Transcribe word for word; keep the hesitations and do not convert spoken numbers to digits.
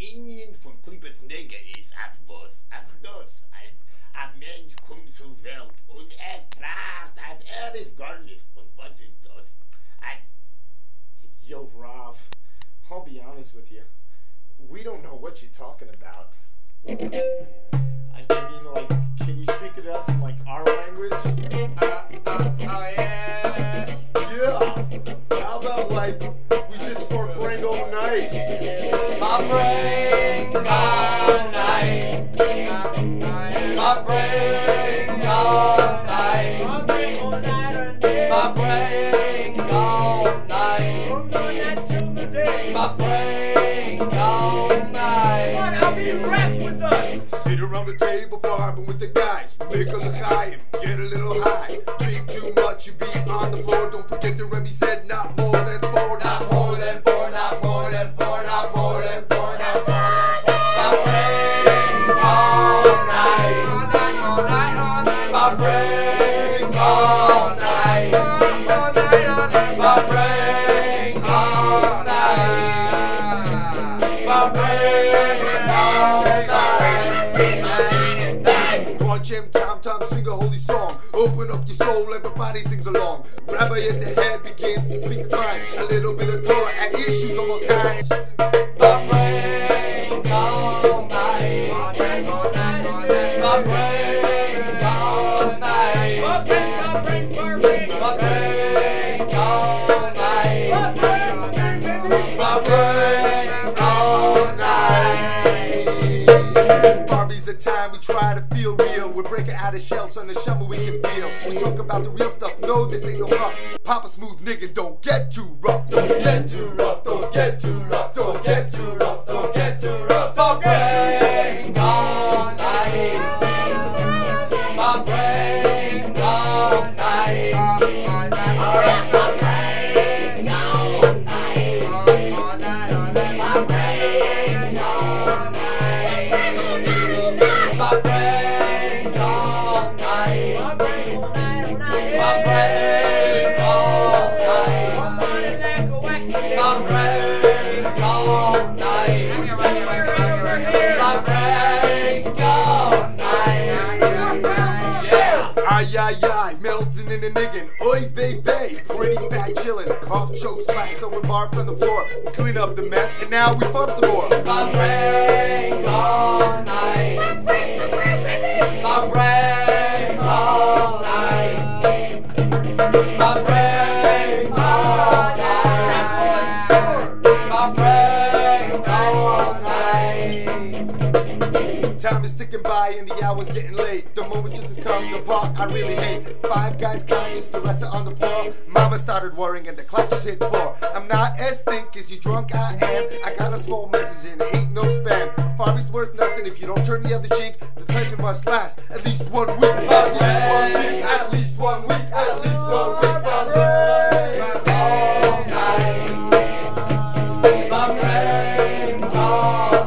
ingen van Klippers Neger ist als was, als das. Ein, ein Mensch kommt zur Welt und er tracht, als er ist gar nicht. Und was ist das? Als Yo, Rav, I'll be honest with you. We don't know what you're talking about. I, I mean, like, can you speak to us in, like, our language? Uh, uh, oh, yeah. Yeah. How about, like, we just start praying all night? My brain all night. My brain all night. My brain all night and day. My brain all night. From midnight till the day. My brain all night. Come on, Avi, rap with us. Sit around the table farming with the guys. Make on the high and get a little high. Drink too much, you be on the floor. Don't forget the Rebbe said not more than four. Not more than four, not more than four, not more than four, not more than four. My brain all night. All night, all night, all night. My brain all night. All night, all night. My brain all night. My brain all night. Bang! Crunch him, tom tom, sing a holy song. Open up your soul, everybody sings along. Rabbi at the head begins to speak his mind. A little bit of Torah and issues of all kinds. My brain all night. My brain all night, all night. My brain all night. My brain, my brain, my brain. My brain all night. My brain, my brain, baby. My brain all night. Barbie's the time we try to feel real. We're breaking out of shells on the summer we can feel. We talk about the real stuff, no, this ain't no rough. Papa smooth nigga, don't get too rough. Don't get too rough, don't get too rough, don't get too rough, don't get too rough. My brain all night. My brain all night. All night, my brain all night. All night, all night. My brain all night. My brain all night. My brain all night, all night. My brain all night. One morning like a wax again. My brain all night. My brain all night. Yeah. Ay, ay, ay, melting in the niggin. Oy vey vey, pretty fat chillin'. Cough, choke, splat, someone barfed on the floor. We clean up the mess, and now we farm some more. My brain all night. My brain all night. My brain all night. My brain all night. Time is ticking by and the hour's getting late. The moment just has come, the part I really hate. Five guys conscious, the rest are on the floor. Mama started worrying and the clock just hit four. I'm not as think as you drunk I am. I got a small message and it ain't no spam. A Farby's worth nothing if you don't turn the other cheek. The pleasure must last at least one week. My brain, at least one week, at least one week, at least one week. All night. My brain all